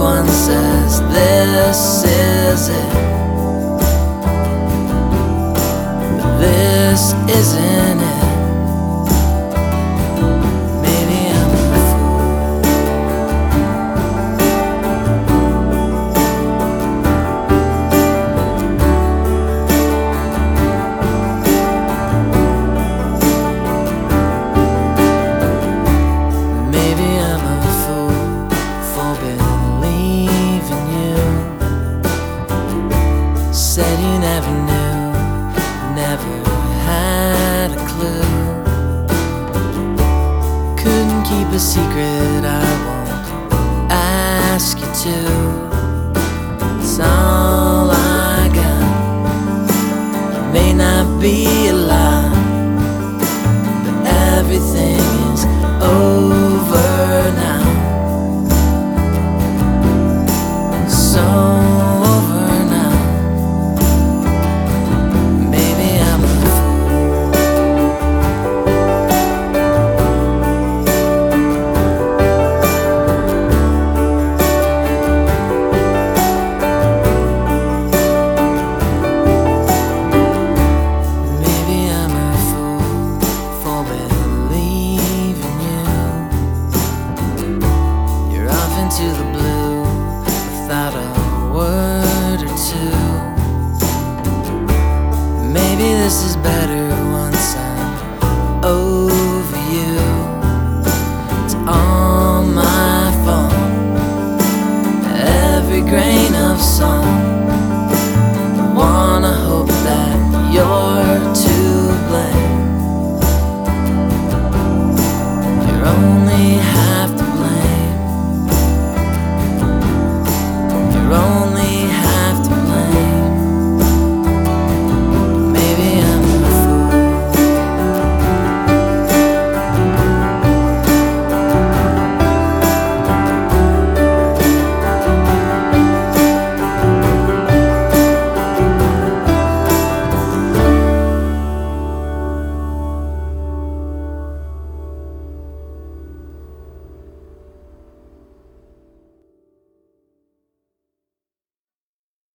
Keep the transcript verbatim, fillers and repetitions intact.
Everyone says this is it, but this isn't it. Maybe I'm a fool. Maybe I'm a fool for believing you. Said you never knew, never had a clue. Couldn't keep a secret, I won't ask you to. It's all I got. May not be a lot, but everything is over now. So over now. Maybe I'm a fool. Maybe I'm a fool for believing you. You're off into the blue without a word or two. Maybe this is better once I'm over you. It's all my fault. Every grand